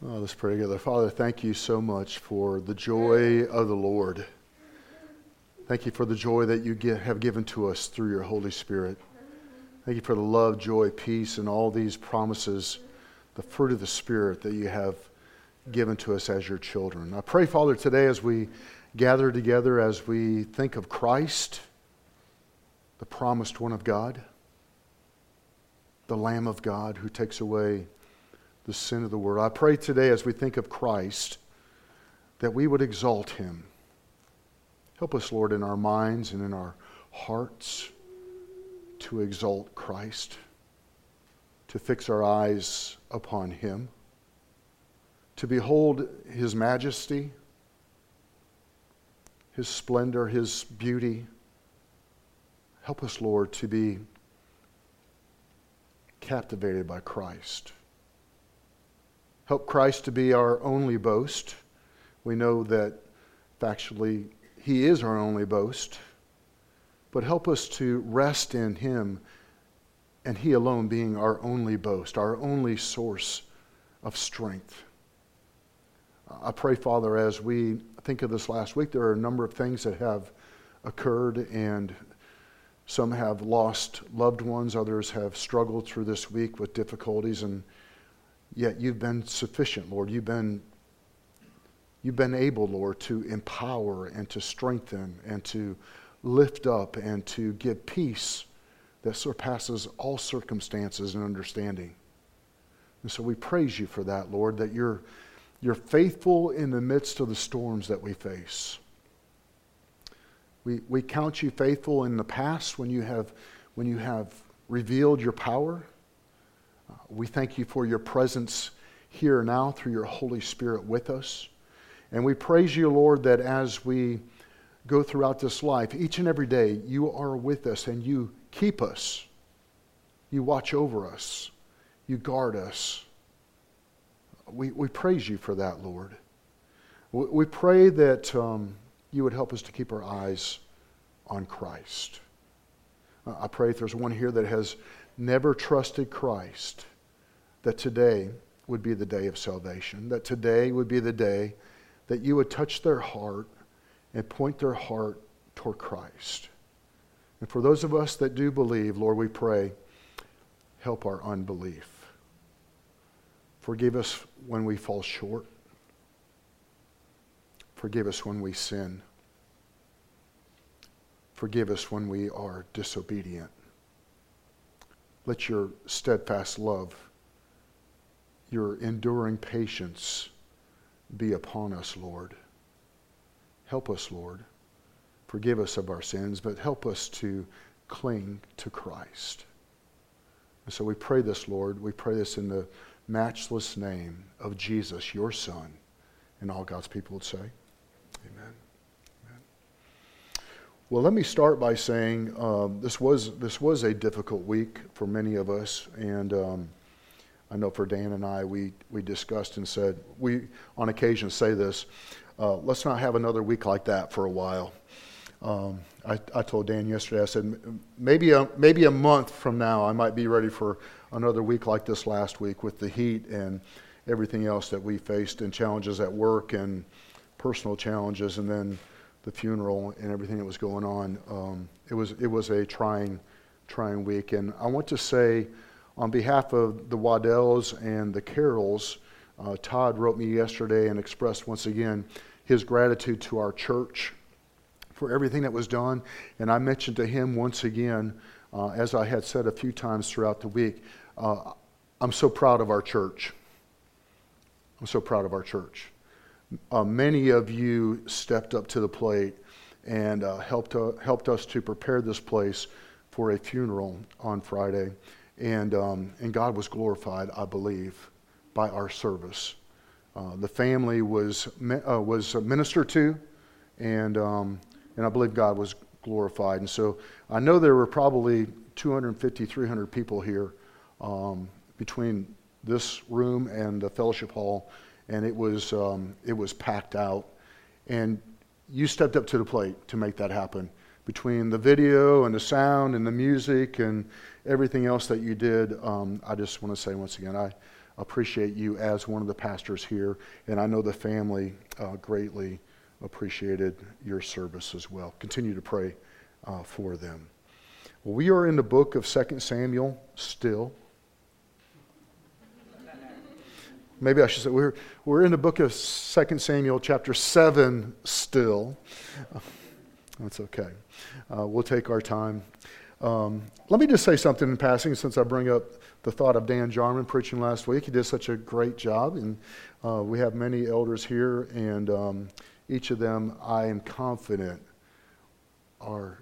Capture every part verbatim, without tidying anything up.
Oh, let's pray together. Father, thank you so much for the joy of the Lord. Thank you for the joy that you get, have given to us through your Holy Spirit. Thank you for the love, joy, peace, and all these promises, the fruit of the Spirit that you have given to us as your children. I pray, Father, today as we gather together, as we think of Christ, the promised one of God, the Lamb of God who takes away the sin of the world. I pray today as we think of Christ that we would exalt him. Help us, Lord, in our minds and in our hearts to exalt Christ, to fix our eyes upon him, to behold his majesty, his splendor, his beauty. Help us, Lord, to be captivated by Christ. Help Christ to be our only boast. We know that factually he is our only boast. But help us to rest in him and he alone being our only boast, our only source of strength. I pray, Father, as we think of this last week, there are a number of things that have occurred, and some have lost loved ones, others have struggled through this week with difficulties, and yet you've been sufficient, Lord. You've been, you've been able, Lord, to empower and to strengthen and to lift up and to give peace that surpasses all circumstances and understanding. And so we praise you for that, Lord, that you're, you're faithful in the midst of the storms that we face. We, we count you faithful in the past when you have, when you have revealed your power. We thank you for your presence here now through your Holy Spirit with us. And we praise you, Lord, that as we go throughout this life, each and every day, you are with us and you keep us. You watch over us. You guard us. We, we praise you for that, Lord. We, we pray that um, you would help us to keep our eyes on Christ. Uh, I pray if there's one here that has never trusted Christ, that today would be the day of salvation, that today would be the day that you would touch their heart and point their heart toward Christ. And for those of us that do believe, Lord, we pray, help our unbelief. Forgive us when we fall short. Forgive us when we sin. Forgive us when we are disobedient. Let your steadfast love, your enduring patience be upon us, Lord. Help us, Lord. Forgive us of our sins, but help us to cling to Christ. And so we pray this, Lord. We pray this in the matchless name of Jesus, your Son. And all God's people would say, amen. Well, let me start by saying um, this was this was a difficult week for many of us, and um, I know for Dan and I, we we discussed and said we on occasion say this: uh, let's not have another week like that for a while. Um, I, I told Dan yesterday, I said maybe a maybe a month from now, I might be ready for another week like this last week with the heat and everything else that we faced and challenges at work and personal challenges, and then the funeral and everything that was going on. Um, it was it was a trying, trying week. And I want to say, on behalf of the Waddells and the Carrolls, uh, Todd wrote me yesterday and expressed once again his gratitude to our church for everything that was done. And I mentioned to him once again, uh, as I had said a few times throughout the week, uh, I'm so proud of our church. I'm so proud of our church. Uh, many of you stepped up to the plate and uh, helped uh, helped us to prepare this place for a funeral on Friday, and um, and God was glorified, I believe, by our service. Uh, the family was uh, was ministered to, and um, and I believe God was glorified. And so I know there were probably two hundred fifty, three hundred people here um, between this room and the fellowship hall. And it was um, it was packed out, and you stepped up to the plate to make that happen. Between the video and the sound and the music and everything else that you did, um, I just want to say once again, I appreciate you as one of the pastors here, and I know the family uh, greatly appreciated your service as well. Continue to pray uh, for them. Well, we are in the book of Second Samuel still. Maybe I should say we're we're in the book of Second Samuel chapter seven still. That's okay. Uh, we'll take our time. Um, let me just say something in passing since I bring up the thought of Dan Jarman preaching last week. He did such a great job, and uh, we have many elders here, and um, each of them, I am confident, are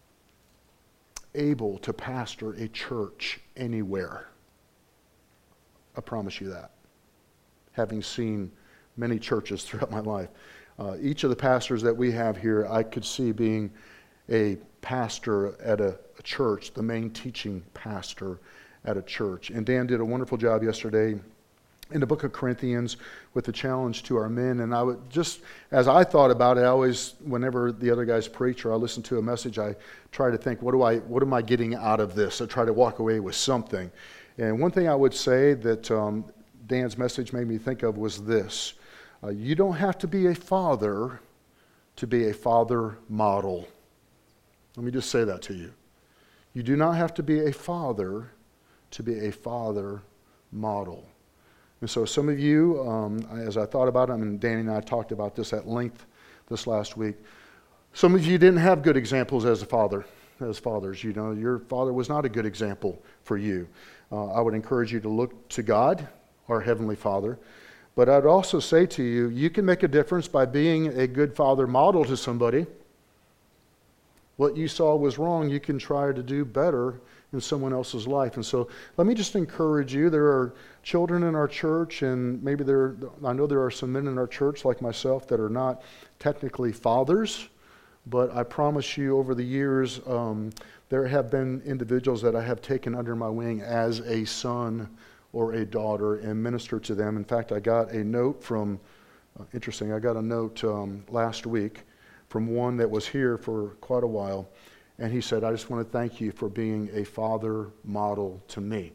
able to pastor a church anywhere. I promise you that, having seen many churches throughout my life. Uh, each of the pastors that we have here, I could see being a pastor at a, a church, the main teaching pastor at a church. And Dan did a wonderful job yesterday in the book of Corinthians with the challenge to our men. And I would just, as I thought about it, I always, whenever the other guys preach or I listen to a message, I try to think, what do I, what am I getting out of this? I try to walk away with something. And one thing I would say that um, Dan's message made me think of was this. Uh, you don't have to be a father to be a father model. Let me just say that to you. You do not have to be a father to be a father model. And so some of you, um, as I thought about it, I mean, Danny and I talked about this at length this last week. Some of you didn't have good examples as a father, as fathers. You know, your father was not a good example for you. Uh, I would encourage you to look to God, our Heavenly Father. But I'd also say to you, you can make a difference by being a good father model to somebody. What you saw was wrong, you can try to do better in someone else's life. And so let me just encourage you. There are children in our church, and maybe there, I know there are some men in our church like myself that are not technically fathers, but I promise you over the years, um, there have been individuals that I have taken under my wing as a son or a daughter and ministered to them. In fact, I got a note from, uh, interesting, I got a note um, last week from one that was here for quite a while, and he said, I just want to thank you for being a father model to me.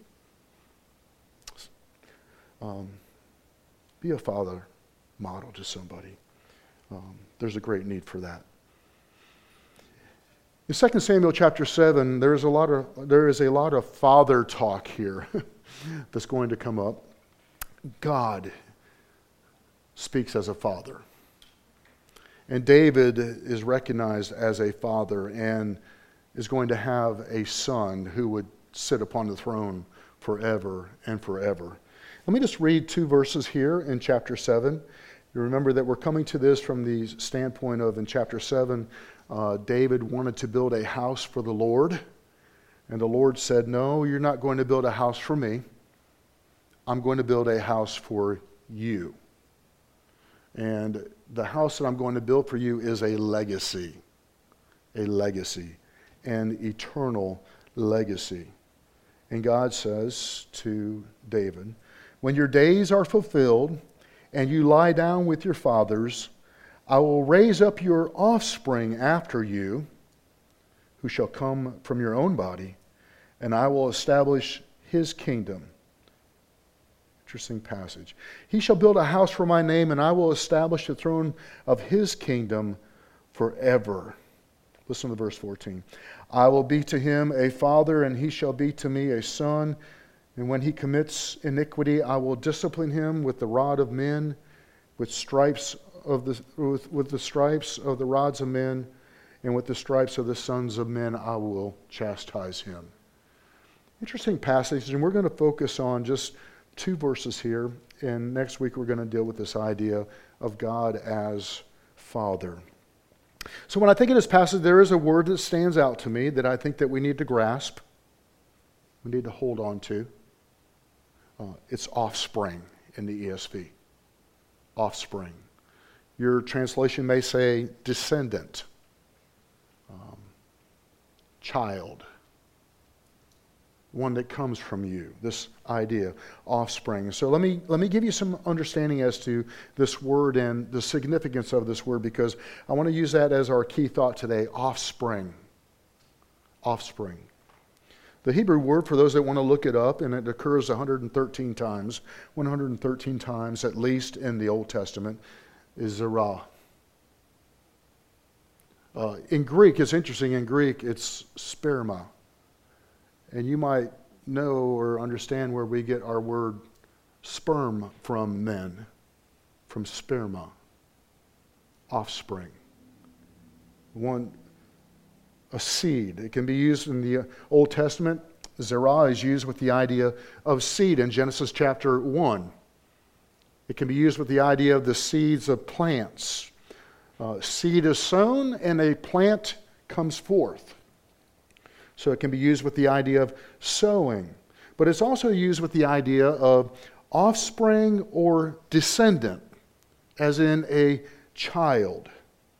Um, be a father model to somebody. Um, there's a great need for that. In Second Samuel chapter seven, there is a lot of there is a lot of father talk here that's going to come up. God speaks as a father. And David is recognized as a father and is going to have a son who would sit upon the throne forever and forever. Let me just read two verses here in chapter seven. You remember that we're coming to this from the standpoint of, in chapter seven, uh, David wanted to build a house for the Lord. And the Lord said, no, you're not going to build a house for me. I'm going to build a house for you. And the house that I'm going to build for you is a legacy, a legacy, an eternal legacy. And God says to David, when your days are fulfilled and you lie down with your fathers, I will raise up your offspring after you, who shall come from your own body, and I will establish his kingdom. Interesting passage. He shall build a house for my name, and I will establish the throne of his kingdom forever. Listen to verse fourteen. I will be to him a father, and he shall be to me a son. And when he commits iniquity, I will discipline him with the rod of men, with stripes of the with, with the stripes of the rods of men, and with the stripes of the sons of men I will chastise him. Interesting passage, and we're going to focus on just two verses here, and next week we're going to deal with this idea of God as Father. So when I think of this passage, there is a word that stands out to me that I think that we need to grasp, we need to hold on to. Uh, it's offspring in the E S V. Offspring. Your translation may say descendant, um, child, one that comes from you, this idea, offspring. So let me let me give you some understanding as to this word and the significance of this word, because I want to use that as our key thought today, offspring. Offspring. The Hebrew word, for those that want to look it up, and it occurs one hundred thirteen times, one hundred thirteen times at least in the Old Testament, is zerah. Uh, in Greek, it's interesting, in Greek it's sperma. And you might know or understand where we get our word sperm from then, from sperma, offspring. One, a seed. It can be used in the Old Testament. Zerah is used with the idea of seed in Genesis chapter one. It can be used with the idea of the seeds of plants. Uh, seed is sown and a plant comes forth. So it can be used with the idea of sowing. But it's also used with the idea of offspring or descendant, as in a child.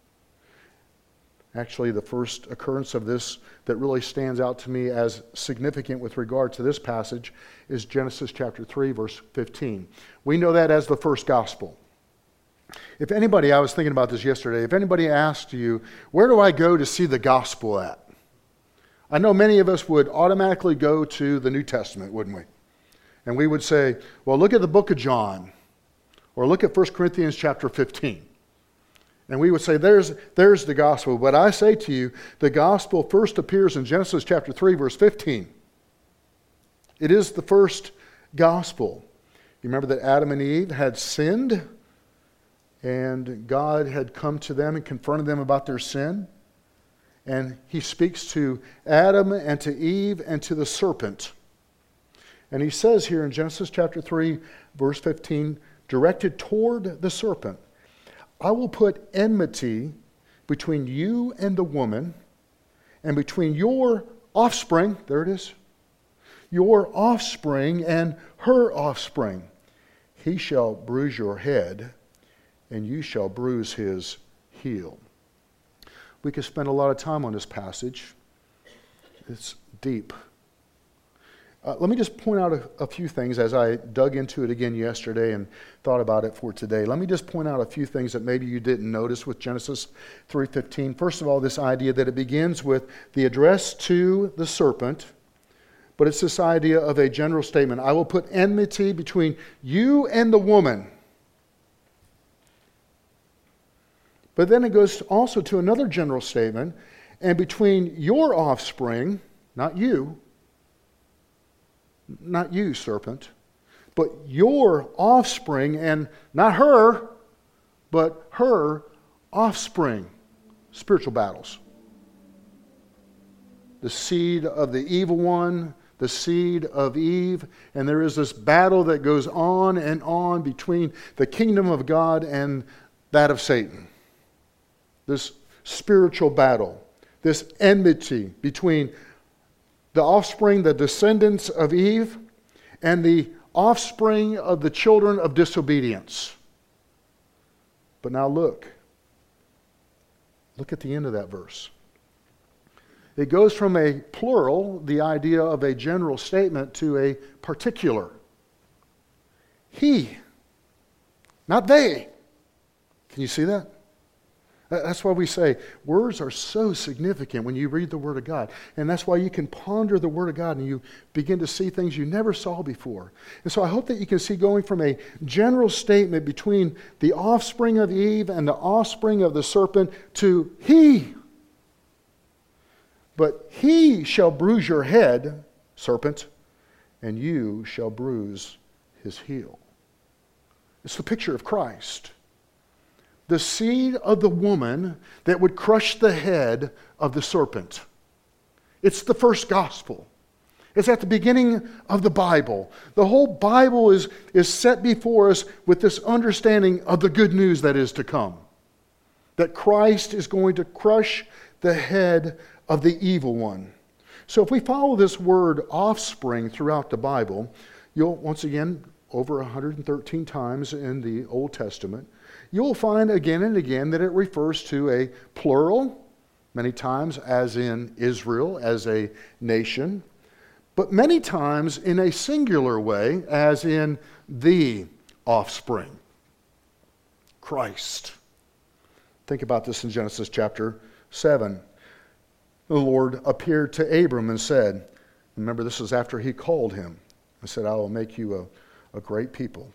Actually, the first occurrence of this that really stands out to me as significant with regard to this passage is Genesis chapter three, verse fifteen. We know that as the first gospel. If anybody, I was thinking about this yesterday, if anybody asked you, where do I go to see the gospel at? I know many of us would automatically go to the New Testament, wouldn't we? And we would say, well, look at the book of John, or look at First Corinthians chapter fifteen. And we would say, there's, there's the gospel. But I say to you, the gospel first appears in Genesis chapter three, verse fifteen. It is the first gospel. You remember that Adam and Eve had sinned, and God had come to them and confronted them about their sin. And he speaks to Adam and to Eve and to the serpent. And he says here in Genesis chapter three, verse fifteen, directed toward the serpent, I will put enmity between you and the woman, and between your offspring, there it is, your offspring and her offspring. He shall bruise your head, and you shall bruise his heel. We could spend a lot of time on this passage. It's deep. Uh, let me just point out a, a few things as I dug into it again yesterday and thought about it for today. Let me just point out a few things that maybe you didn't notice with Genesis three fifteen. First of all, this idea that it begins with the address to the serpent, but it's this idea of a general statement. I will put enmity between you and the woman. But then it goes also to another general statement, and between your offspring, not you, not you, serpent, but your offspring, and not her, but her offspring. Spiritual battles. The seed of the evil one, the seed of Eve, and there is this battle that goes on and on between the kingdom of God and that of Satan. This spiritual battle, this enmity between the offspring, the descendants of Eve, and the offspring of the children of disobedience. But now look. Look at the end of that verse. It goes from a plural, the idea of a general statement, to a particular. He, not they. Can you see that? That's why we say words are so significant when you read the Word of God. And that's why you can ponder the Word of God and you begin to see things you never saw before. And so I hope that you can see going from a general statement between the offspring of Eve and the offspring of the serpent to he. But he shall bruise your head, serpent, and you shall bruise his heel. It's the picture of Christ. The seed of the woman that would crush the head of the serpent. It's the first gospel. It's at the beginning of the Bible. The whole Bible is, is set before us with this understanding of the good news that is to come. That Christ is going to crush the head of the evil one. So if we follow this word offspring throughout the Bible, you'll, once again, over one hundred thirteen times in the Old Testament, you'll find again and again that it refers to a plural, many times as in Israel, as a nation, but many times in a singular way, as in the offspring, Christ. Think about this in Genesis chapter seven. The Lord appeared to Abram and said, Remember, this is after he called him and said, I will make you a, a great people.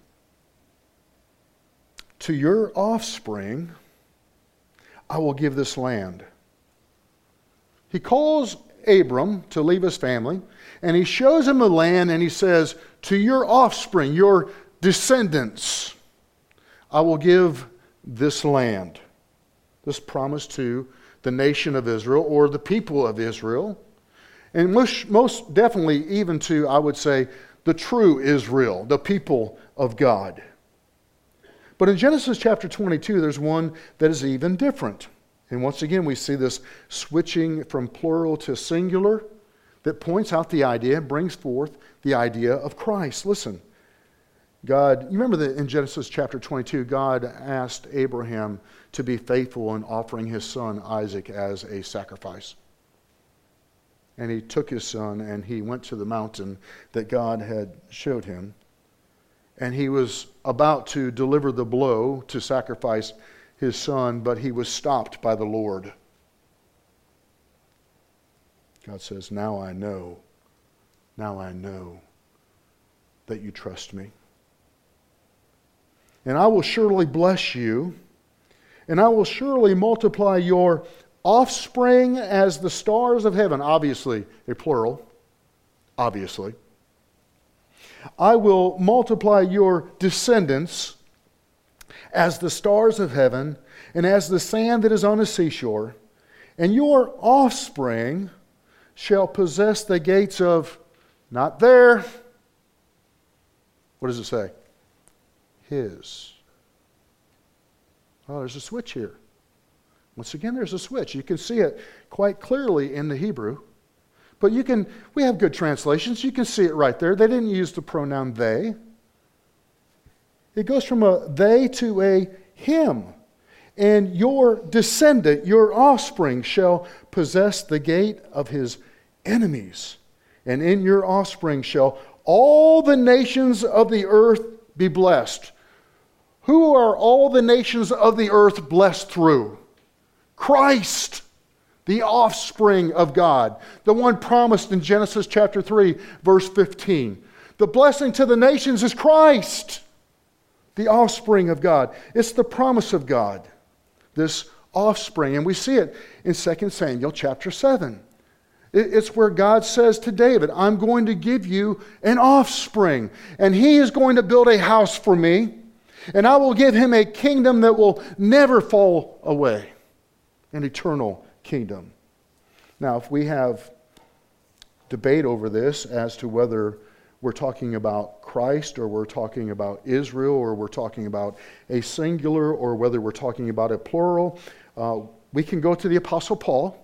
To your offspring, I will give this land. He calls Abram to leave his family, and he shows him the land, and he says, to your offspring, your descendants, I will give this land. This promise to the nation of Israel, or the people of Israel, and most, most definitely even to, I would say, the true Israel, the people of God. But in Genesis chapter twenty-two, there's one that is even different. And once again, we see this switching from plural to singular that points out the idea, brings forth the idea of Christ. Listen, God, you remember that in Genesis chapter twenty-two, God asked Abraham to be faithful in offering his son Isaac as a sacrifice. And he took his son and he went to the mountain that God had showed him. And he was about to deliver the blow to sacrifice his son, but he was stopped by the Lord. God says, now I know, now I know that you trust me. And I will surely bless you, and I will surely multiply your offspring as the stars of heaven. Obviously, a plural. Obviously. I will multiply your descendants as the stars of heaven and as the sand that is on the seashore. And your offspring shall possess the gates of, not there. What does it say? His. Oh, there's a switch here. Once again, there's a switch. You can see it quite clearly in the Hebrew. But you can, we have good translations. You can see it right there. They didn't use the pronoun they. It goes from a they to a him. And your descendant, your offspring, shall possess the gate of his enemies. And in your offspring shall all the nations of the earth be blessed. Who are all the nations of the earth blessed through? Christ, the offspring of God, the one promised in Genesis chapter three, verse fifteen. The blessing to the nations is Christ, the offspring of God. It's the promise of God, this offspring. And we see it in Second Samuel chapter seven. It's where God says to David, I'm going to give you an offspring, and he is going to build a house for me, and I will give him a kingdom that will never fall away, an eternal kingdom. Now, if we have debate over this as to whether we're talking about Christ or we're talking about Israel or we're talking about a singular or whether we're talking about a plural, uh, we can go to the Apostle Paul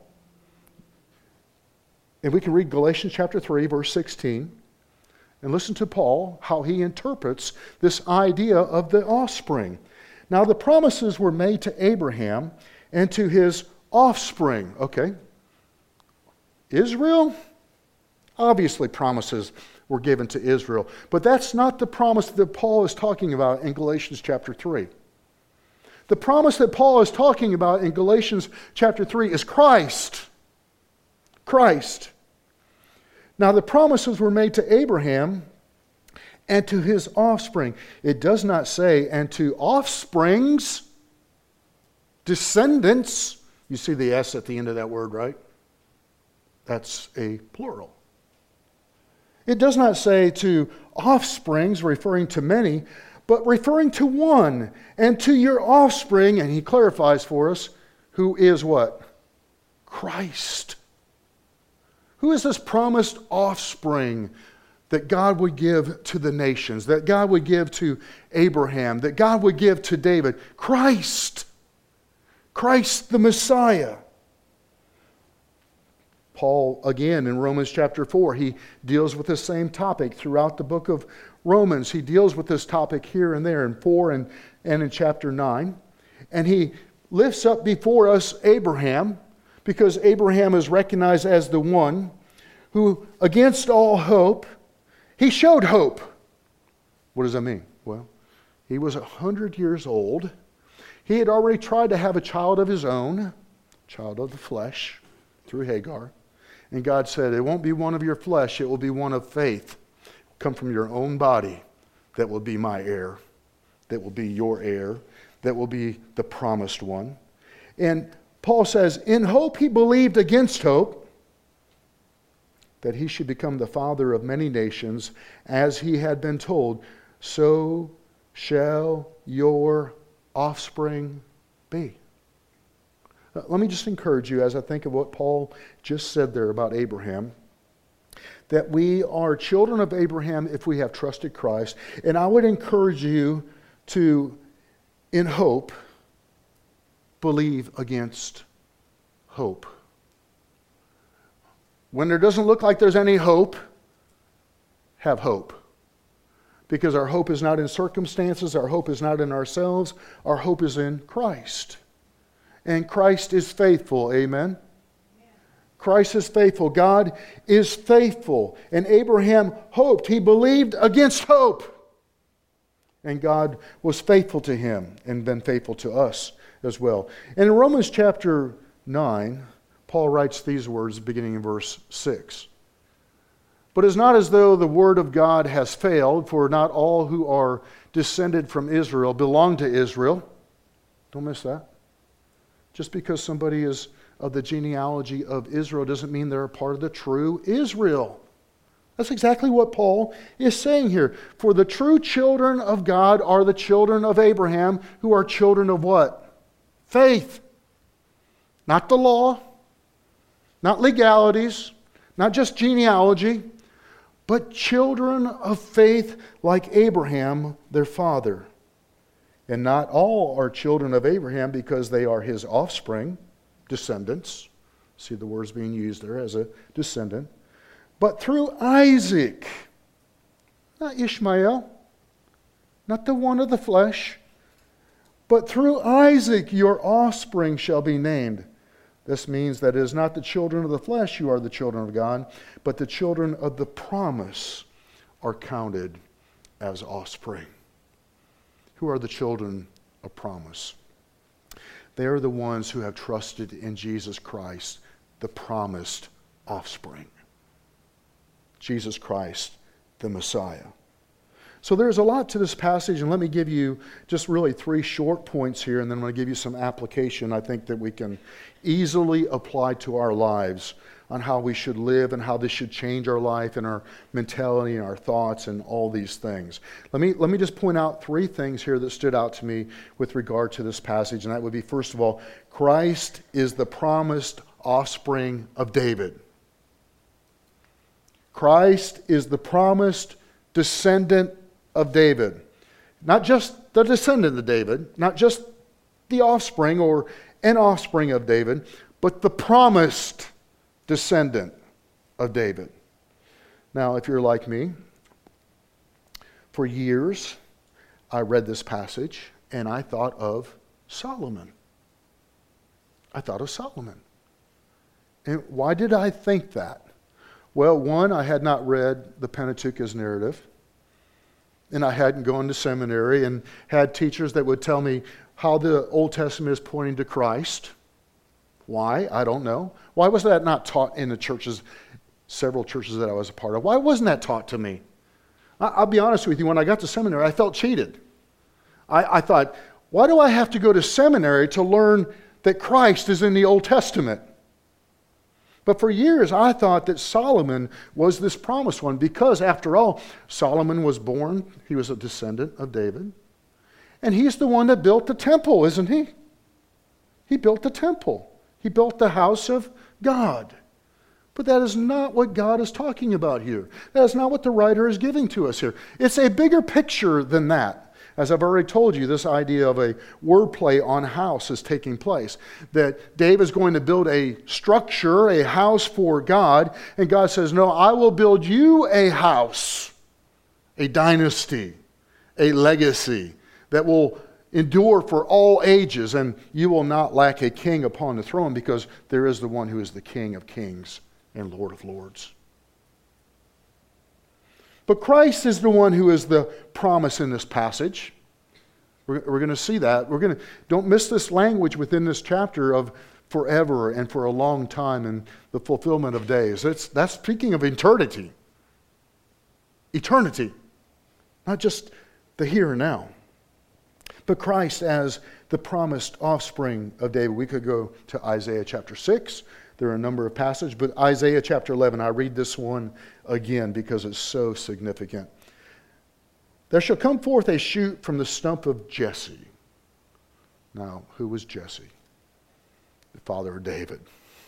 and we can read Galatians chapter three, verse sixteen, and listen to Paul, how he interprets this idea of the offspring. Now, the promises were made to Abraham and to his offspring. Okay. Israel? Obviously, promises were given to Israel. But that's not the promise that Paul is talking about in Galatians chapter three. The promise that Paul is talking about in Galatians chapter three is Christ. Christ. Now, the promises were made to Abraham and to his offspring. It does not say, and to offsprings, descendants. You see the S at the end of that word, right? That's a plural. It does not say to offsprings, referring to many, but referring to one, and to your offspring, and he clarifies for us, who is what? Christ. Who is this promised offspring that God would give to the nations, that God would give to Abraham, that God would give to David? Christ. Christ the Messiah. Paul, again, in Romans chapter four, he deals with the same topic throughout the book of Romans. He deals with this topic here and there in four and, and in chapter nine. And he lifts up before us Abraham, because Abraham is recognized as the one who, against all hope, he showed hope. What does that mean? Well, he was one hundred years old. He had already tried to have a child of his own, child of the flesh, through Hagar. And God said, it won't be one of your flesh, it will be one of faith. Come from your own body that will be my heir, that will be your heir, that will be the promised one. And Paul says, in hope he believed against hope, that he should become the father of many nations, as he had been told, so shall your offspring be. Uh, let me just encourage you as I think of what Paul just said there about Abraham, that we are children of Abraham if we have trusted Christ. And I would encourage you to, in hope, believe against hope. When there doesn't look like there's any hope, have hope. Because our hope is not in circumstances, our hope is not in ourselves, our hope is in Christ. And Christ is faithful, amen? Christ is faithful. God is faithful. And Abraham hoped. He believed against hope. And God was faithful to him and been faithful to us as well. And in Romans chapter nine, Paul writes these words beginning in verse six. But it's not as though the word of God has failed, for not all who are descended from Israel belong to Israel. Don't miss that. Just because somebody is of the genealogy of Israel doesn't mean they're a part of the true Israel. That's exactly what Paul is saying here. For the true children of God are the children of Abraham, who are children of what? Faith. Not the law, not legalities, not just genealogy, but children of faith like Abraham, their father. And not all are children of Abraham because they are his offspring, descendants. See the words being used there as a descendant. But through Isaac, not Ishmael, not the one of the flesh, but through Isaac your offspring shall be named. This means that it is not the children of the flesh who are the children of God, but the children of the promise are counted as offspring. Who are the children of promise? They are the ones who have trusted in Jesus Christ, the promised offspring. Jesus Christ, the Messiah. So there's a lot to this passage, and let me give you just really three short points here, and then I'm going to give you some application I think that we can easily apply to our lives on how we should live and how this should change our life and our mentality and our thoughts and all these things. Let me, let me just point out three things here that stood out to me with regard to this passage, and that would be, first of all, Christ is the promised offspring of David. Christ is the promised descendant of David. Not just the descendant of David, not just the offspring or an offspring of David, but the promised descendant of David. Now, if you're like me, for years I read this passage and I thought of Solomon. I thought of Solomon. And why did I think that? Well, one, I had not read the Pentateuch as narrative. And I hadn't gone to seminary and had teachers that would tell me how the Old Testament is pointing to Christ. Why? I don't know. Why was that not taught in the churches, several churches that I was a part of? Why wasn't that taught to me? I'll be honest with you, when I got to seminary, I felt cheated. I, I thought, why do I have to go to seminary to learn that Christ is in the Old Testament? But for years, I thought that Solomon was this promised one because, after all, Solomon was born, he was a descendant of David. And he's the one that built the temple, isn't he? He built the temple. He built the house of God. But that is not what God is talking about here. That is not what the writer is giving to us here. It's a bigger picture than that. As I've already told you, this idea of a wordplay on house is taking place. That David is going to build a structure, a house for God, and God says, no, I will build you a house, a dynasty, a legacy that will endure for all ages, and you will not lack a king upon the throne because there is the one who is the King of kings and Lord of lords. But Christ is the one who is the promise in this passage. We're, we're going to see that. We're going to don't miss this language within this chapter of forever and for a long time and the fulfillment of days. It's, that's speaking of eternity. Eternity. Not just the here and now. But Christ as the promised offspring of David. We could go to Isaiah chapter six. There are a number of passages, but Isaiah chapter eleven, I read this one again because it's so significant. There shall come forth a shoot from the stump of Jesse. Now, who was Jesse? The father of David.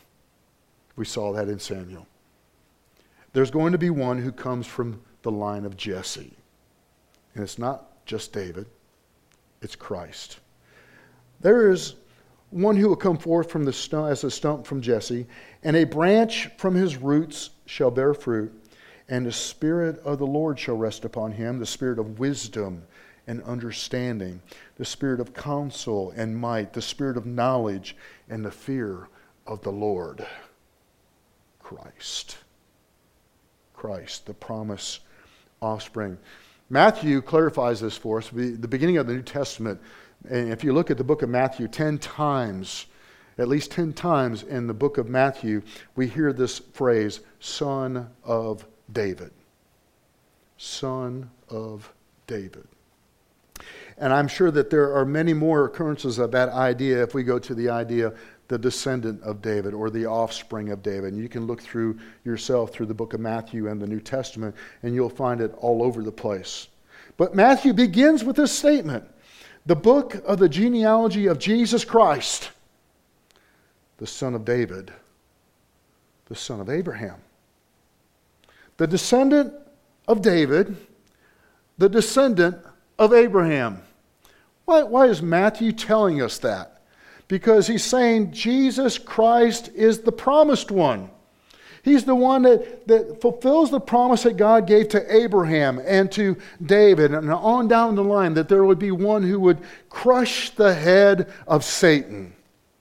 We saw that in Samuel. There's going to be one who comes from the line of Jesse. And it's not just David, it's Christ. There is one who will come forth from the stump, as a stump from Jesse, and a branch from his roots shall bear fruit, and the Spirit of the Lord shall rest upon him, the Spirit of wisdom and understanding, the Spirit of counsel and might, the Spirit of knowledge and the fear of the Lord. Christ. Christ, the promised offspring. Matthew clarifies this for us. The beginning of the New Testament, and if you look at the book of Matthew, ten times, at least ten times in the book of Matthew, we hear this phrase, Son of David. Son of David. And I'm sure that there are many more occurrences of that idea if we go to the idea, the descendant of David or the offspring of David. And you can look through yourself through the book of Matthew and the New Testament, and you'll find it all over the place. But Matthew begins with this statement, the book of the genealogy of Jesus Christ, the son of David, the son of Abraham. The descendant of David, the descendant of Abraham. Why, why is Matthew telling us that? Because he's saying Jesus Christ is the promised one. He's the one that, that fulfills the promise that God gave to Abraham and to David and on down the line, that there would be one who would crush the head of Satan.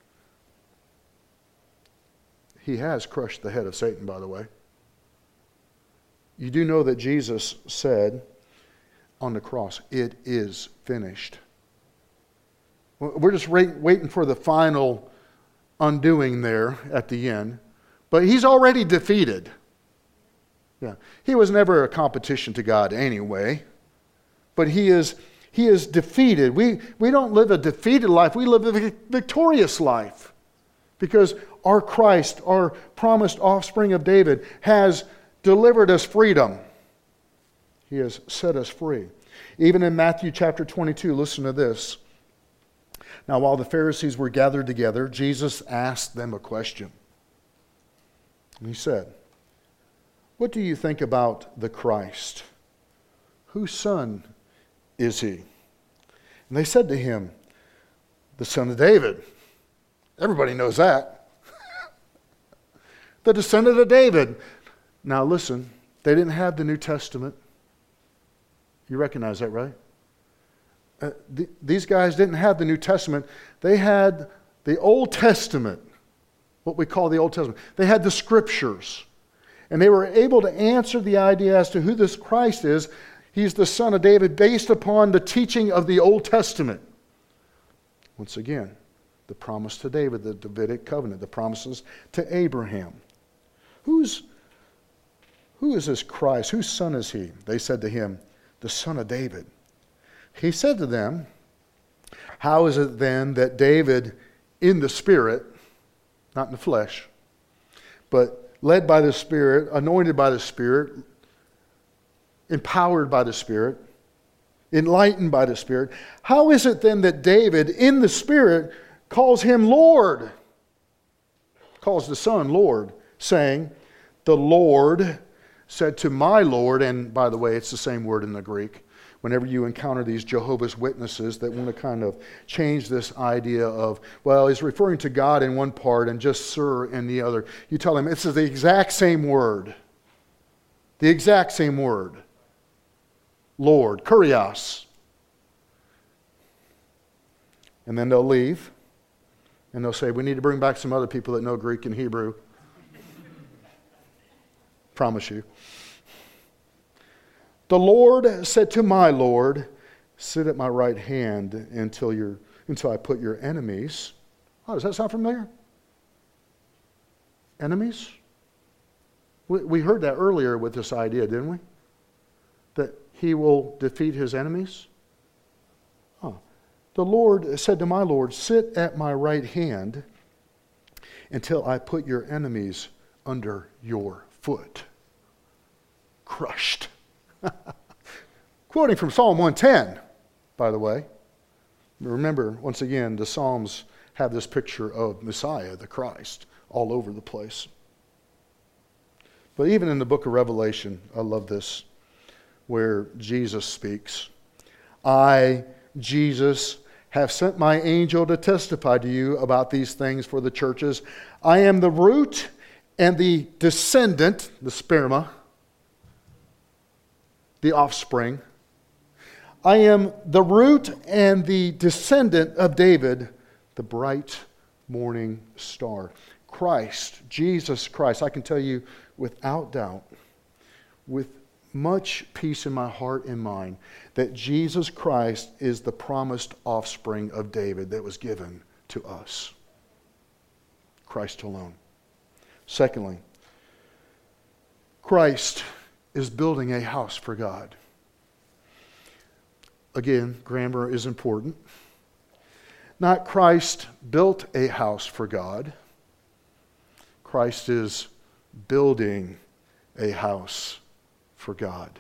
He has crushed the head of Satan, by the way. You do know that Jesus said on the cross, it is finished. We're just waiting for the final undoing there at the end. But he's already defeated. Yeah. He was never a competition to God anyway. But he is, he is defeated. We, we don't live a defeated life. We live a victorious life. Because our Christ, our promised offspring of David, has delivered us freedom. He has set us free. Even in Matthew chapter twenty-two, listen to this. Now, while the Pharisees were gathered together, Jesus asked them a question. And he said, what do you think about the Christ? Whose son is he? And they said to him, the son of David. Everybody knows that. The descendant of David. Now listen, they didn't have the New Testament. You recognize that, right? Uh, th- these guys didn't have the New Testament. They had the Old Testament, what we call the Old Testament. They had the Scriptures. And they were able to answer the idea as to who this Christ is. He's the son of David based upon the teaching of the Old Testament. Once again, the promise to David, the Davidic covenant, the promises to Abraham. Who's, who is this Christ? Whose son is he? They said to him, the son of David. He said to them, how is it then that David in the Spirit, not in the flesh, but led by the Spirit, anointed by the Spirit, empowered by the Spirit, enlightened by the Spirit, how is it then that David in the Spirit calls him Lord? Calls the Son Lord, saying, the Lord said to my Lord, and by the way, it's the same word in the Greek. Whenever you encounter these Jehovah's Witnesses that want to kind of change this idea of, well, he's referring to God in one part and just sir in the other, you tell them it's the exact same word. The exact same word. Lord, kurios. And then they'll leave and they'll say, we need to bring back some other people that know Greek and Hebrew. Promise you. The Lord said to my Lord, sit at my right hand until you're, until I put your enemies. Oh, does that sound familiar? enemies? We, we heard that earlier with this idea, didn't we? That he will defeat his enemies. Huh. The Lord said to my Lord, sit at my right hand until I put your enemies under your foot. Crushed. Quoting from Psalm one ten, by the way. Remember, once again, the Psalms have this picture of Messiah, the Christ, all over the place. But even in the book of Revelation, I love this, where Jesus speaks. I, Jesus, have sent my angel to testify to you about these things for the churches. I am the root and the descendant, the sperma, the offspring. I am the root and the descendant of David, the bright morning star. Christ, Jesus Christ, I can tell you without doubt, with much peace in my heart and mind, that Jesus Christ is the promised offspring of David that was given to us. Christ alone. Secondly, Christ is building a house for God. Again, grammar is important. Not Christ built a house for God. Christ is building a house for God.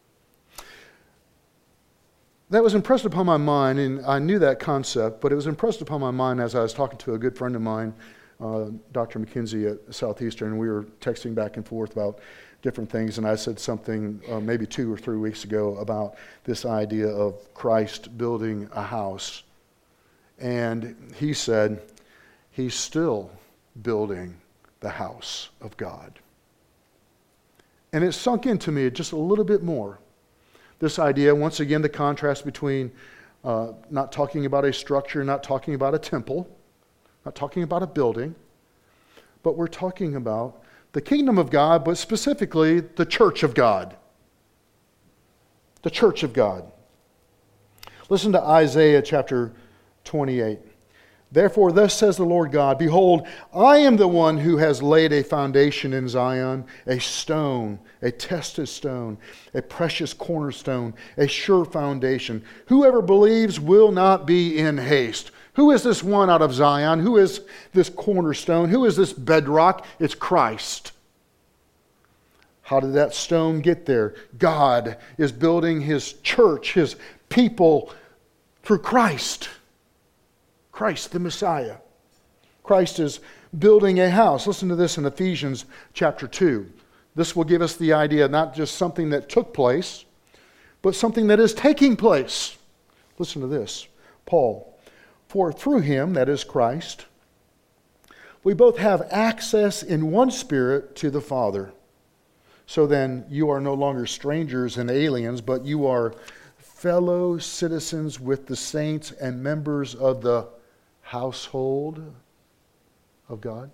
That was impressed upon my mind, and I knew that concept, but it was impressed upon my mind as I was talking to a good friend of mine, uh, Doctor McKenzie at Southeastern, and we were texting back and forth about different things, and I said something uh, maybe two or three weeks ago about this idea of Christ building a house. And he said, he's still building the house of God. And it sunk into me just a little bit more. This idea, once again, the contrast between uh, not talking about a structure, not talking about a temple, not talking about a building, but we're talking about the kingdom of God, but specifically the church of God. The church of God. Listen to Isaiah chapter twenty-eight. Therefore, thus says the Lord God, behold, I am the one who has laid a foundation in Zion, a stone, a tested stone, a precious cornerstone, a sure foundation. Whoever believes will not be in haste. Who is this one out of Zion? Who is this cornerstone? Who is this bedrock? It's Christ. How did that stone get there? God is building his church, his people, through Christ. Christ, the Messiah. Christ is building a house. Listen to this in Ephesians chapter two. This will give us the idea, not just something that took place, but something that is taking place. Listen to this. Paul, for through him, that is Christ, we both have access in one Spirit to the Father. So then you are no longer strangers and aliens, but you are fellow citizens with the saints and members of the household of God.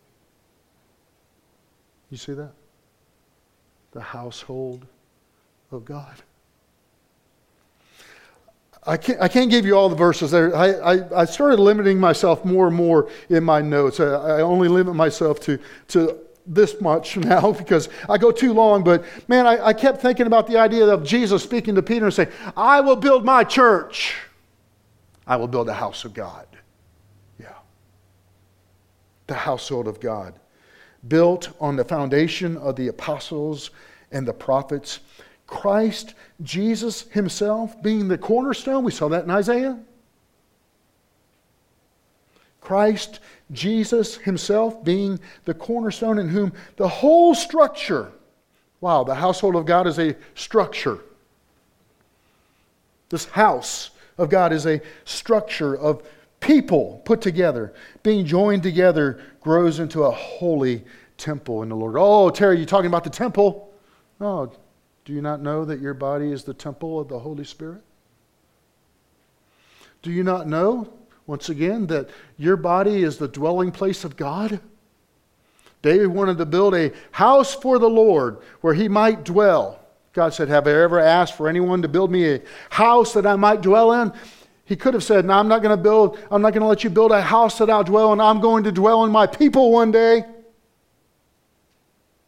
You see that? The household of God. I can't, I can't give you all the verses there. I, I, I started limiting myself more and more in my notes. I, I only limit myself to, to this much now because I go too long. But man, I, I kept thinking about the idea of Jesus speaking to Peter and saying, I will build my church. I will build a house of God. Yeah. The household of God. Built on the foundation of the apostles and the prophets. Christ, Jesus himself being the cornerstone. We saw that in Isaiah. Christ, Jesus himself being the cornerstone in whom the whole structure. Wow, the household of God is a structure. This house of God is a structure of people put together, being joined together, grows into a holy temple in the Lord. Oh, Terry, you talking about the temple? Oh, do you not know that your body is the temple of the Holy Spirit? Do you not know, once again, that your body is the dwelling place of God? David wanted to build a house for the Lord where he might dwell. God said, have I ever asked for anyone to build me a house that I might dwell in? He could have said, no, I'm not going to build, I'm not going to let you build a house that I'll dwell in. I'm going to dwell in my people one day.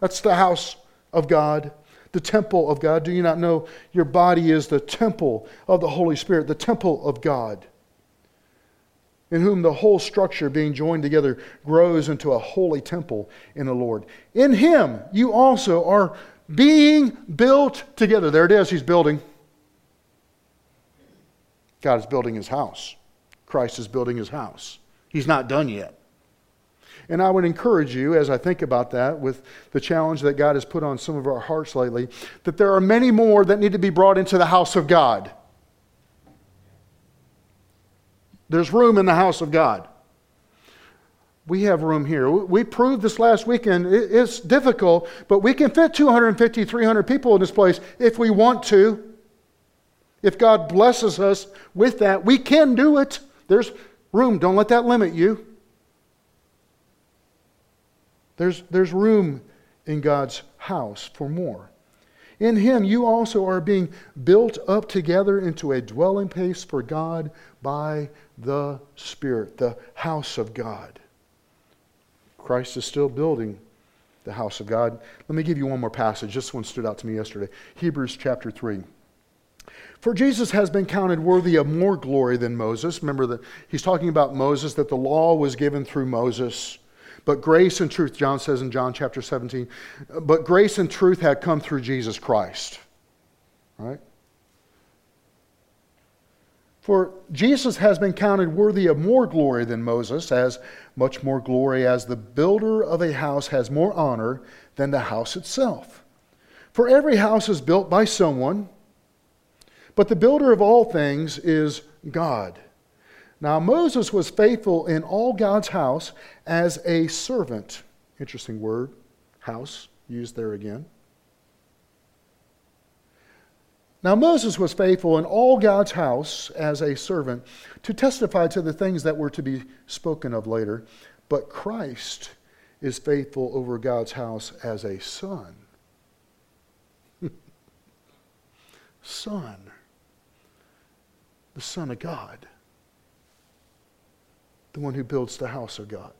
That's the house of God, the temple of God. Do you not know your body is the temple of the Holy Spirit, the temple of God, in whom the whole structure being joined together grows into a holy temple in the Lord. In Him you also are being built together. There it is, He's building. God is building His house. Christ is building His house. He's not done yet. And I would encourage you, as I think about that, with the challenge that God has put on some of our hearts lately, that there are many more that need to be brought into the house of God. There's room in the house of God. We have room here. We proved this last weekend. It's difficult, but we can fit two hundred fifty, three hundred people in this place if we want to. If God blesses us with that, we can do it. There's room. Don't let that limit you. There's, there's room in God's house for more. In Him, you also are being built up together into a dwelling place for God by the Spirit, the house of God. Christ is still building the house of God. Let me give you one more passage. This one stood out to me yesterday. Hebrews chapter three. For Jesus has been counted worthy of more glory than Moses. Remember that he's talking about Moses, that the law was given through Moses. But grace and truth, John says in John chapter seventeen, but grace and truth had come through Jesus Christ. Right? For Jesus has been counted worthy of more glory than Moses, as much more glory as the builder of a house has more honor than the house itself. For every house is built by someone, but the builder of all things is God. Now Moses was faithful in all God's house as a servant. Interesting word, house, used there again. Now Moses was faithful in all God's house as a servant to testify to the things that were to be spoken of later. But Christ is faithful over God's house as a son. Son. The Son of God. The one who builds the house of God.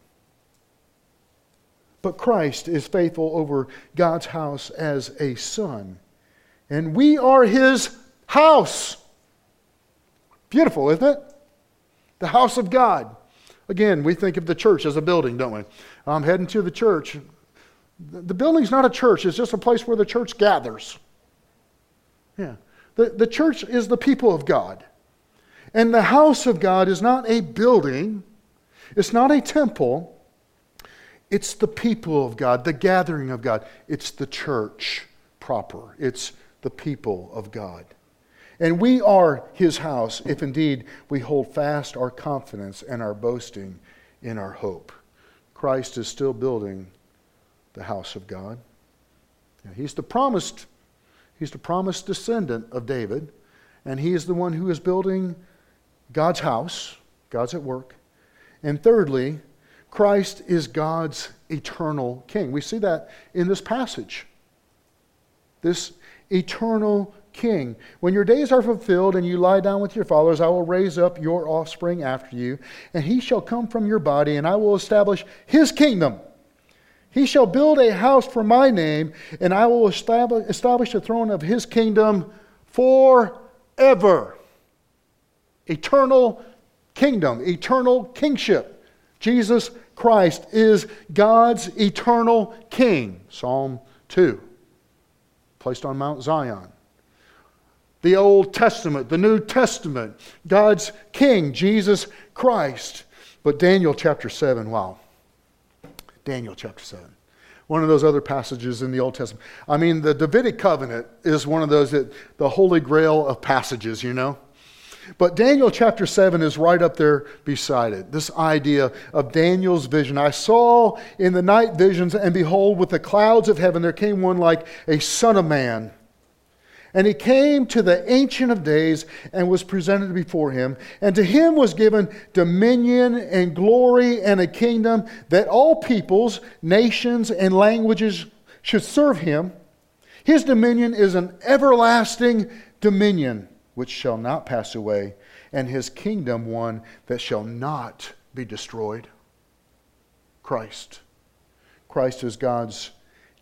But Christ is faithful over God's house as a son. And we are His house. Beautiful, isn't it? The house of God. Again, we think of the church as a building, don't we? I'm heading to the church. The building's not a church. It's just a place where the church gathers. Yeah. The, the church is the people of God. And the house of God is not a building. It's not a temple. It's the people of God, the gathering of God. It's the church proper. It's the people of God. And we are His house if indeed we hold fast our confidence and our boasting in our hope. Christ is still building the house of God. He's the promised, He's the promised descendant of David, and He is the one who is building God's house. God's at work. And thirdly, Christ is God's eternal King. We see that in this passage. This eternal King. When your days are fulfilled and you lie down with your fathers, I will raise up your offspring after you, and he shall come from your body, and I will establish His kingdom. He shall build a house for my name, and I will establish, establish the throne of His kingdom forever. Eternal kingdom, eternal kingship. Jesus Christ is God's eternal King. Psalm two, placed on Mount Zion. The Old Testament, the New Testament, God's King, Jesus Christ. But Daniel chapter seven, wow. Daniel chapter seven. One of those other passages in the Old Testament. I mean, the Davidic covenant is one of those, that the holy grail of passages, you know. But Daniel chapter seven is right up there beside it. This idea of Daniel's vision. I saw in the night visions, and behold, with the clouds of heaven there came one like a son of man. And he came to the Ancient of Days and was presented before him. And to him was given dominion and glory and a kingdom, that all peoples, nations, and languages should serve him. His dominion is an everlasting dominion which shall not pass away, and His kingdom one that shall not be destroyed. Christ. Christ is God's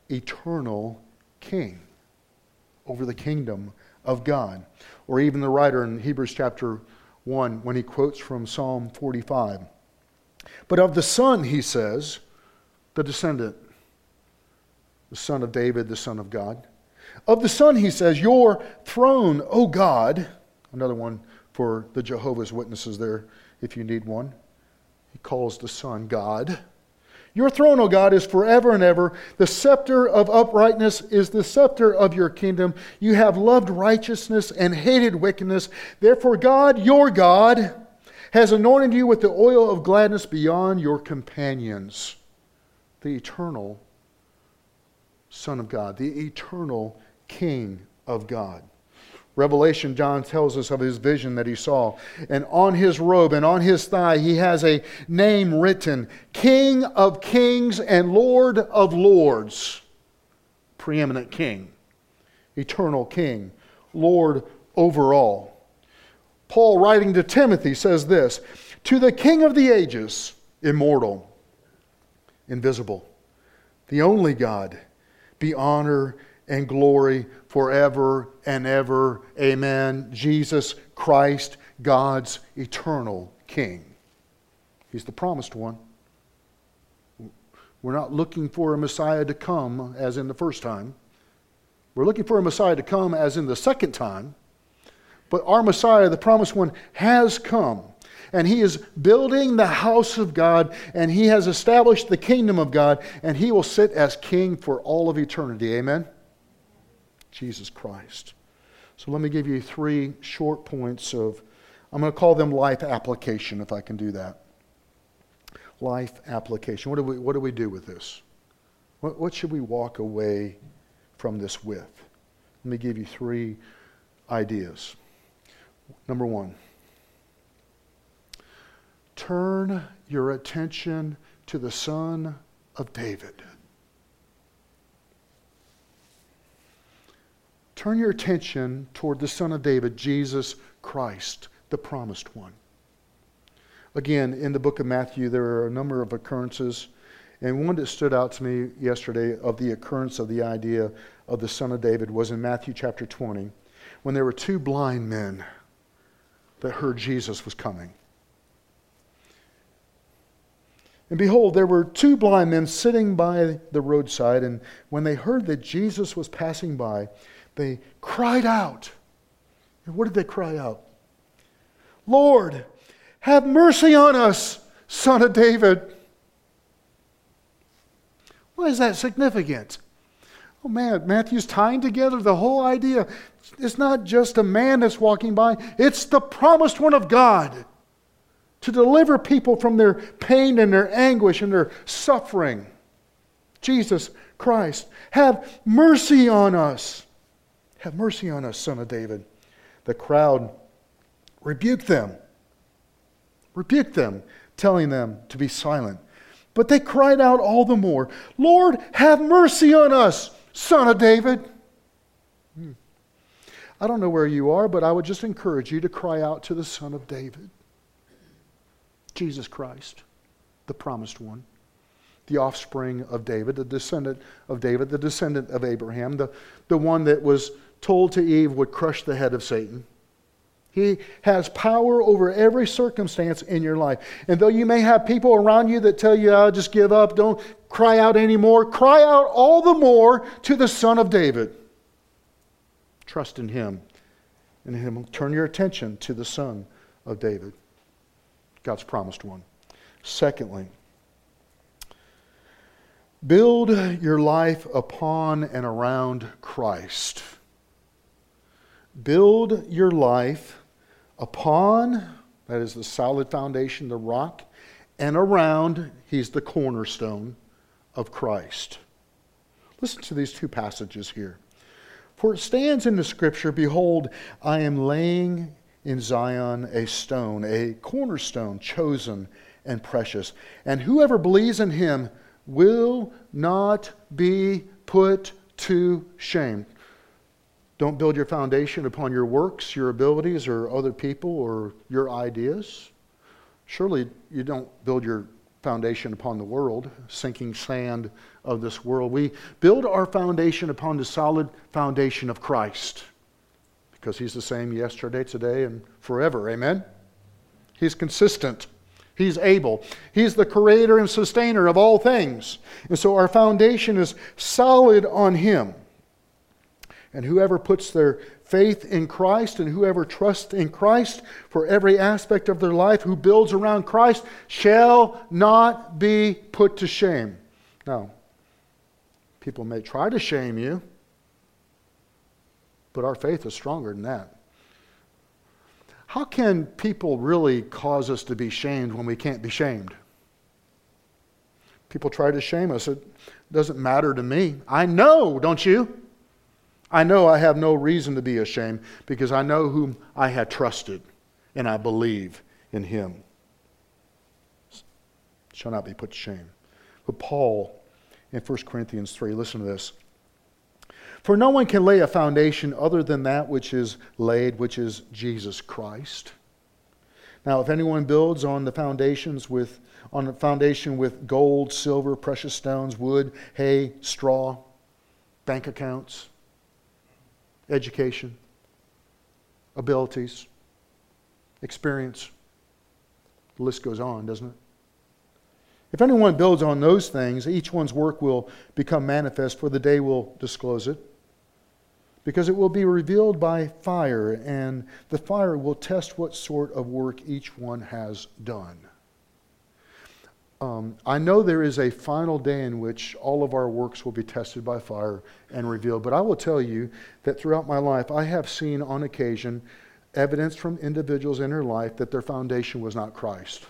eternal king over the kingdom of God. Or even the writer in Hebrews chapter one, when he quotes from Psalm forty-five. But of the Son, he says, the descendant, the son of David, the Son of God. Of the Son, he says, your throne, O God. Another one for the Jehovah's Witnesses there, if you need one. He calls the Son God. Your throne, O God, is forever and ever. The scepter of uprightness is the scepter of your kingdom. You have loved righteousness and hated wickedness. Therefore, God, your God, has anointed you with the oil of gladness beyond your companions. The eternal Son of God, the eternal King of God. Revelation, John tells us of his vision that he saw. And on his robe and on his thigh, he has a name written, King of Kings and Lord of Lords. Preeminent King, eternal King, Lord over all. Paul, writing to Timothy, says this, to the King of the ages, immortal, invisible, the only God, be honor and glory forever and ever. Amen. Jesus Christ, God's eternal King. He's the promised one. We're not looking for a Messiah to come as in the first time. We're looking for a Messiah to come as in the second time. But our Messiah, the promised one, has come. And he is building the house of God, and he has established the kingdom of God, and he will sit as king for all of eternity. Amen? Jesus Christ. So let me give you three short points of, I'm going to call them life application, if I can do that. Life application. What do we, what do we do with this? What, what should we walk away from this with? Let me give you three ideas. Number one. Turn your attention to the Son of David. Turn your attention toward the Son of David, Jesus Christ, the promised one. Again, in the book of Matthew, there are a number of occurrences, and one that stood out to me yesterday of the occurrence of the idea of the Son of David was in Matthew chapter twenty, when there were two blind men that heard Jesus was coming. And behold, there were two blind men sitting by the roadside, and when they heard that Jesus was passing by, they cried out. And what did they cry out? Lord, have mercy on us, Son of David. Why is that significant? Oh man, Matthew's tying together the whole idea. It's not just a man that's walking by, it's the promised one of God to deliver people from their pain and their anguish and their suffering. Jesus Christ, have mercy on us. Have mercy on us, Son of David. The crowd rebuked them. Rebuked them, telling them to be silent. But they cried out all the more, Lord, have mercy on us, Son of David. Hmm. I don't know where you are, but I would just encourage you to cry out to the Son of David. Jesus Christ, the promised one, the offspring of David, the descendant of David, the descendant of Abraham, the, the one that was told to Eve would crush the head of Satan. He has power over every circumstance in your life. And though you may have people around you that tell you, oh, just give up, don't cry out anymore, cry out all the more to the Son of David. Trust in Him. And Him. Turn your attention to the Son of David, God's promised one. Secondly, build your life upon and around Christ. Build your life upon, that is the solid foundation, the rock, and around, He's the cornerstone of Christ. Listen to these two passages here. For it stands in the Scripture, behold, I am laying in Zion a stone, a cornerstone, chosen and precious. And whoever believes in Him will not be put to shame. Don't build your foundation upon your works, your abilities, or other people, or your ideas. Surely you don't build your foundation upon the world, sinking sand of this world. We build our foundation upon the solid foundation of Christ, because He's the same yesterday, today, and forever. Amen? He's consistent. He's able. He's the creator and sustainer of all things. And so our foundation is solid on Him. And whoever puts their faith in Christ and whoever trusts in Christ for every aspect of their life, who builds around Christ, shall not be put to shame. Now, people may try to shame you, but our faith is stronger than that. How can people really cause us to be shamed when we can't be shamed? People try to shame us. It doesn't matter to me. I know, don't you? I know I have no reason to be ashamed because I know whom I had trusted and I believe in Him. Shall not be put to shame. But Paul in First Corinthians three, listen to this. For no one can lay a foundation other than that which is laid, which is Jesus Christ. Now, if anyone builds on the foundations with on the foundation with gold, silver, precious stones, wood, hay, straw, bank accounts, education, abilities, experience, the list goes on, doesn't it? If anyone builds on those things, each one's work will become manifest, for the day will disclose it. Because it will be revealed by fire, and the fire will test what sort of work each one has done. Um, I know there is a final day in which all of our works will be tested by fire and revealed, but I will tell you that throughout my life I have seen on occasion evidence from individuals in their life that their foundation was not Christ.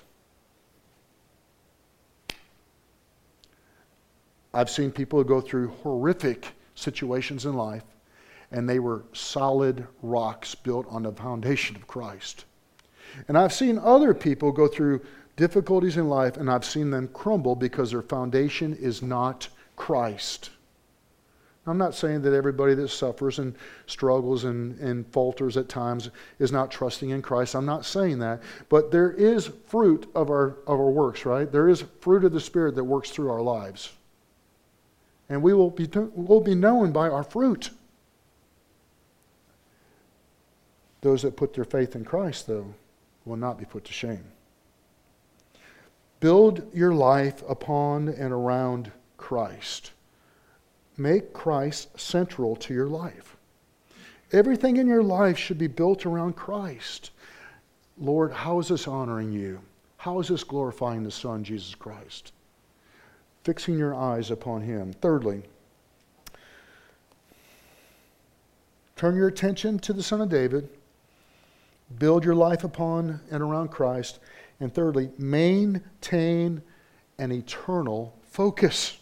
I've seen people go through horrific situations in life, and they were solid rocks built on the foundation of Christ. And I've seen other people go through difficulties in life, and I've seen them crumble because their foundation is not Christ. I'm not saying that everybody that suffers and struggles and, and falters at times is not trusting in Christ. I'm not saying that. But there is fruit of our, of our works, right? There is fruit of the Spirit that works through our lives. And we will be, will be known by our fruit. Those that put their faith in Christ, though, will not be put to shame. Build your life upon and around Christ. Make Christ central to your life. Everything in your life should be built around Christ. Lord, how is this honoring you? How is this glorifying the Son, Jesus Christ? Fixing your eyes upon Him. Thirdly, turn your attention to the Son of David. Build your life upon and around Christ. And thirdly, maintain an eternal focus.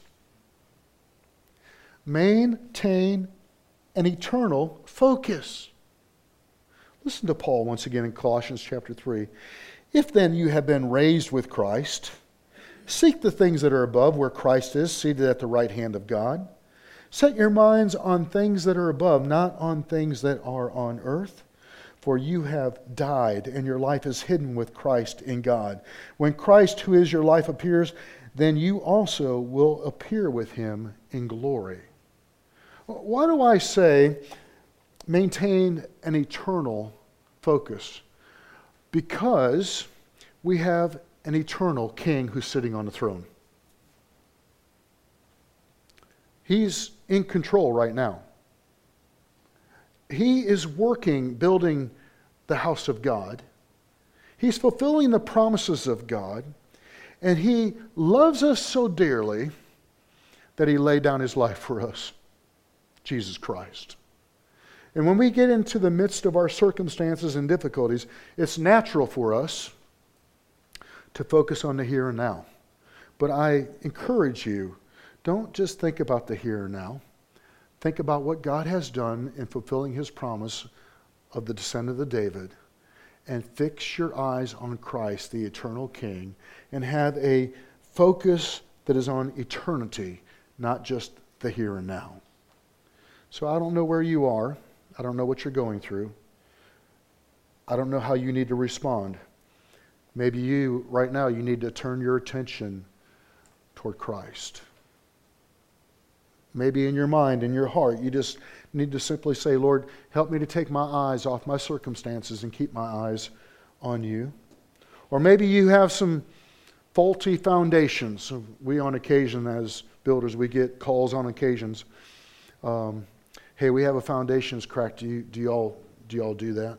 Maintain an eternal focus. Listen to Paul once again in Colossians chapter three. If then you have been raised with Christ, seek the things that are above, where Christ is, seated at the right hand of God. Set your minds on things that are above, not on things that are on earth. For you have died, and your life is hidden with Christ in God. When Christ, who is your life, appears, then you also will appear with Him in glory. Why do I say maintain an eternal focus? Because we have an eternal King who's sitting on the throne. He's in control right now. He is working, building the house of God. He's fulfilling the promises of God. And He loves us so dearly that He laid down His life for us. Jesus Christ. And when we get into the midst of our circumstances and difficulties, it's natural for us to focus on the here and now. But I encourage you, don't just think about the here and now. Think about what God has done in fulfilling His promise of the descendant of David, and fix your eyes on Christ, the eternal King, and have a focus that is on eternity, not just the here and now. So I don't know where you are. I don't know what you're going through. I don't know how you need to respond. Maybe you, right now, you need to turn your attention toward Christ. Maybe in your mind, in your heart, you just need to simply say, Lord, help me to take my eyes off my circumstances and keep my eyes on you. Or maybe you have some faulty foundations. We on occasion as builders, we get calls on occasions. Um, hey, we have a foundation's cracked. Do you, do y'all, do y'all do that?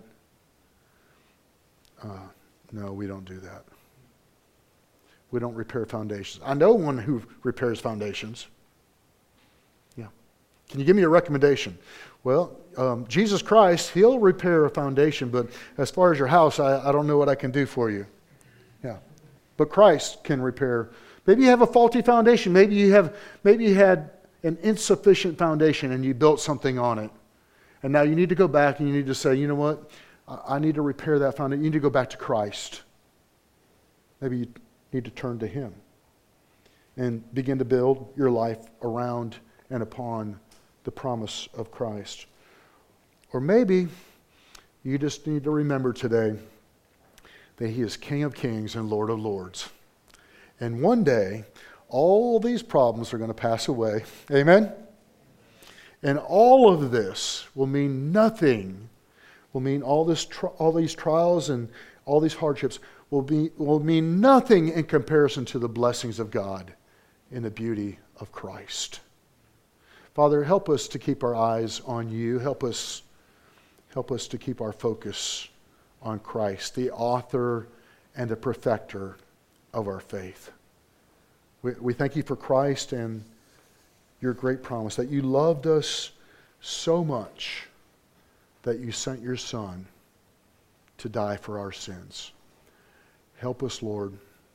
Uh, no, we don't do that. We don't repair foundations. I know one who repairs foundations. Yeah. Can you give me a recommendation? Well, um, Jesus Christ, He'll repair a foundation, but as far as your house, I, I don't know what I can do for you. Yeah. But Christ can repair. Maybe you have a faulty foundation. Maybe you have, maybe you had an insufficient foundation and you built something on it. And now you need to go back and you need to say, you know what? I, I need to repair that foundation. You need to go back to Christ. Maybe you need to turn to Him and begin to build your life around and upon the promise of Christ. Or maybe you just need to remember today that He is King of Kings and Lord of Lords. And one day, all these problems are going to pass away. Amen? And all of this will mean nothing. Will mean all this, all these trials and all these hardships will be will mean nothing in comparison to the blessings of God in the beauty of Christ. Father, help us to keep our eyes on you. Help us, help us to keep our focus on Christ, the author and the perfecter of our faith. We, we thank you for Christ and your great promise that you loved us so much that you sent your Son to die for our sins. Help us, Lord.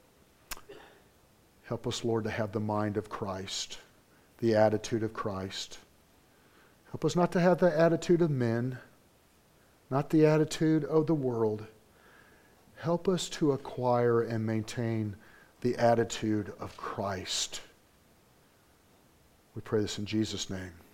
Help us, Lord, to have the mind of Christ, the attitude of Christ. Help us not to have the attitude of men, not the attitude of the world. Help us to acquire and maintain the attitude of Christ. We pray this in Jesus' name.